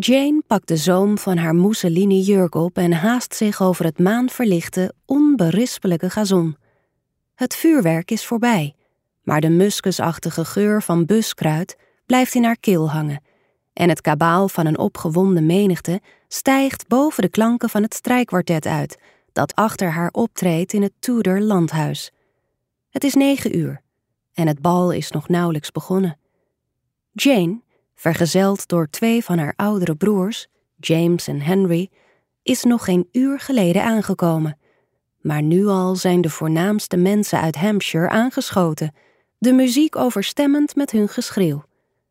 Jane pakt de zoom van haar mousseline jurk op en haast zich over het maanverlichte, onberispelijke gazon. Het vuurwerk is voorbij, maar de muskusachtige geur van buskruid blijft in haar keel hangen en het kabaal van een opgewonden menigte stijgt boven de klanken van het strijkkwartet uit dat achter haar optreedt in het Tudor landhuis. Het is 9 uur en het bal is nog nauwelijks begonnen. Jane, vergezeld door 2 van haar oudere broers, James en Henry, is nog geen uur geleden aangekomen. Maar nu al zijn de voornaamste mensen uit Hampshire aangeschoten, de muziek overstemmend met hun geschreeuw.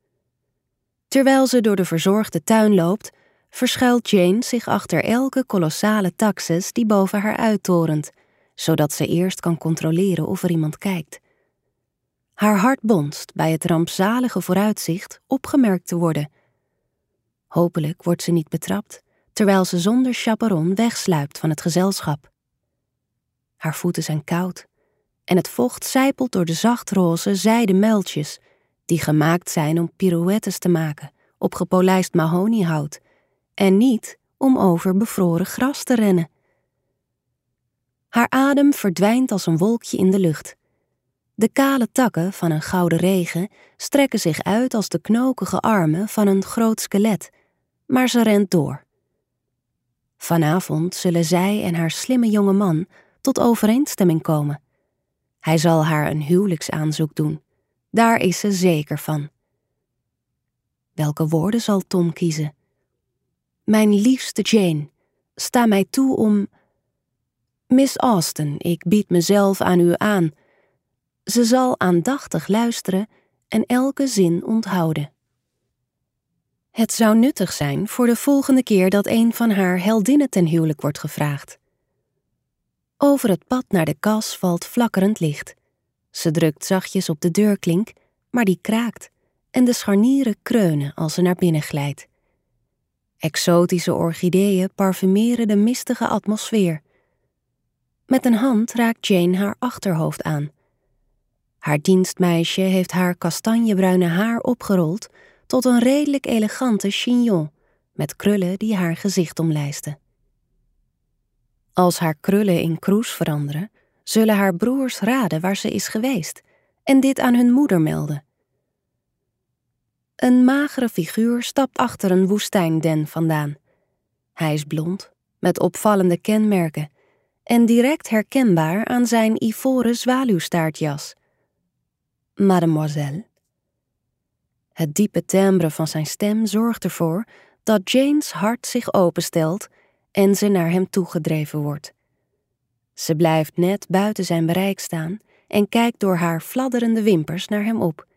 Terwijl ze door de verzorgde tuin loopt, verschuilt Jane zich achter elke kolossale taxus die boven haar uittorent, zodat ze eerst kan controleren of er iemand kijkt. Haar hart bonst bij het rampzalige vooruitzicht opgemerkt te worden. Hopelijk wordt ze niet betrapt, terwijl ze zonder chaperon wegsluipt van het gezelschap. Haar voeten zijn koud en het vocht sijpelt door de zachtroze zijden muiltjes die gemaakt zijn om pirouettes te maken op gepolijst mahoniehout en niet om over bevroren gras te rennen. Haar adem verdwijnt als een wolkje in de lucht. De kale takken van een gouden regen strekken zich uit als de knokige armen van een groot skelet, maar ze rent door. Vanavond zullen zij en haar slimme jonge man tot overeenstemming komen. Hij zal haar een huwelijksaanzoek doen, daar is ze zeker van. Welke woorden zal Tom kiezen? Mijn liefste Jane, sta mij toe om... Miss Austen, ik bied mezelf aan u aan. Ze zal aandachtig luisteren en elke zin onthouden. Het zou nuttig zijn voor de volgende keer dat een van haar heldinnen ten huwelijk wordt gevraagd. Over het pad naar de kas valt flakkerend licht. Ze drukt zachtjes op de deurklink, maar die kraakt en de scharnieren kreunen als ze naar binnen glijdt. Exotische orchideeën parfumeren de mistige atmosfeer. Met een hand raakt Jane haar achterhoofd aan. Haar dienstmeisje heeft haar kastanjebruine haar opgerold tot een redelijk elegante chignon met krullen die haar gezicht omlijsten. Als haar krullen in kroes veranderen, zullen haar broers raden waar ze is geweest en dit aan hun moeder melden. Een magere figuur stapt achter een woestijnden vandaan. Hij is blond, met opvallende kenmerken en direct herkenbaar aan zijn ivoren zwaluwstaartjas. Mademoiselle. Het diepe timbre van zijn stem zorgt ervoor dat Jane's hart zich openstelt en ze naar hem toegedreven wordt. Ze blijft net buiten zijn bereik staan en kijkt door haar fladderende wimpers naar hem op.